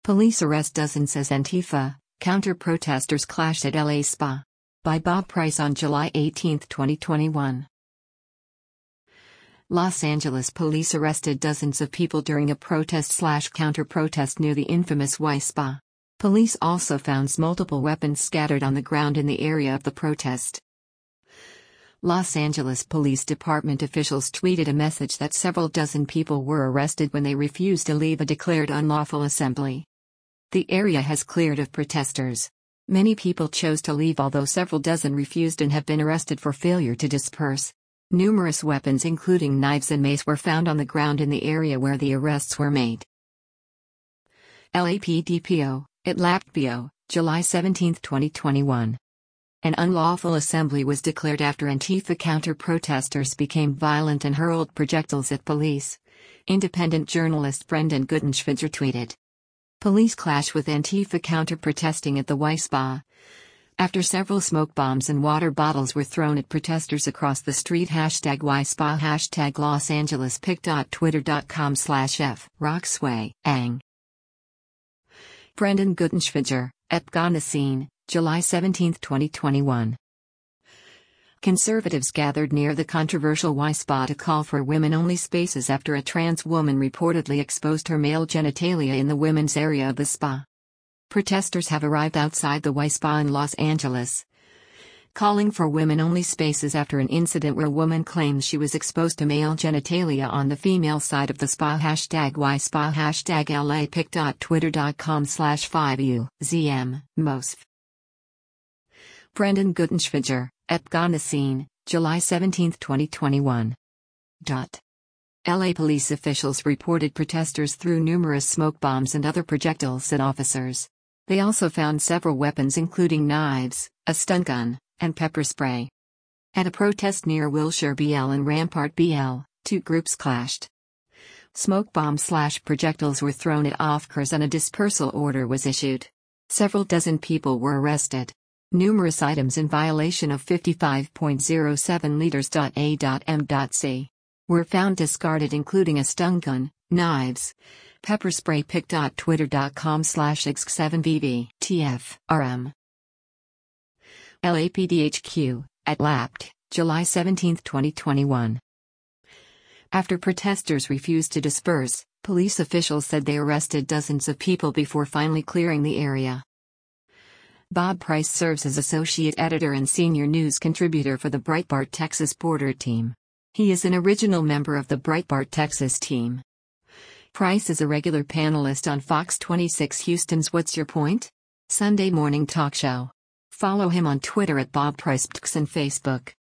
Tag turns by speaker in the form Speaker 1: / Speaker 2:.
Speaker 1: Police arrest dozens as Antifa, counter-protesters clash at LA Spa. By Bob Price on July 18, 2021. Los Angeles police arrested dozens of people during a protest/counter-protest near the infamous Y Spa. Police also found multiple weapons scattered on the ground in the area of the protest. Los Angeles Police Department officials tweeted a message that several dozen people were arrested when they refused to leave a declared unlawful assembly. The area has cleared of protesters. Many people chose to leave, although several dozen refused and have been arrested for failure to disperse. Numerous weapons including knives and mace were found on the ground in the area where the arrests were made. LAPDPO, Atlapio, July 17, 2021. An unlawful assembly was declared after Antifa counter-protesters became violent and hurled projectiles at police. Independent journalist Brendan Gudenschwitzer tweeted. Police clash with Antifa counter-protesting at the Y Spa. After several smoke bombs and water bottles were thrown at protesters across the street. Hashtag Y Spa. Hashtag Los Angeles pic.twitter.com/f. Roxway, Ang. Brendan Gudenschwitzer, Epgana Scene, July 17, 2021. Conservatives gathered near the controversial Y Spa to call for women-only spaces after a trans woman reportedly exposed her male genitalia in the women's area of the spa. Protesters have arrived outside the Y Spa in Los Angeles, calling for women-only spaces after an incident where a woman claims she was exposed to male genitalia on the female side of the spa. Hashtag Y Spa. Hashtag lapic.twitter.com/5uzm, Mosf. Brendan Gudenschwitzer, Epgana Scene, July 17, 2021. LA police officials reported protesters threw numerous smoke bombs and other projectiles at officers. They also found several weapons including knives, a stun gun, and pepper spray. At a protest near Wilshire BL and Rampart BL, two groups clashed. Smoke bombs/projectiles were thrown at officers and a dispersal order was issued. Several dozen people were arrested. Numerous items in violation of 55.07 liters.a.m.c. were found discarded, including a stun gun, knives, pepper spray. pic.twitter.com/x7bb tf/rm. LAPDHQ, Atlapt, July 17, 2021. After protesters refused to disperse, police officials said they arrested dozens of people before finally clearing the area. Bob Price serves as associate editor and senior news contributor for the Breitbart Texas Border Team. He is an original member of the Breitbart Texas team. Price is a regular panelist on Fox 26 Houston's What's Your Point? Sunday morning talk show. Follow him on Twitter at Bob Price and Facebook.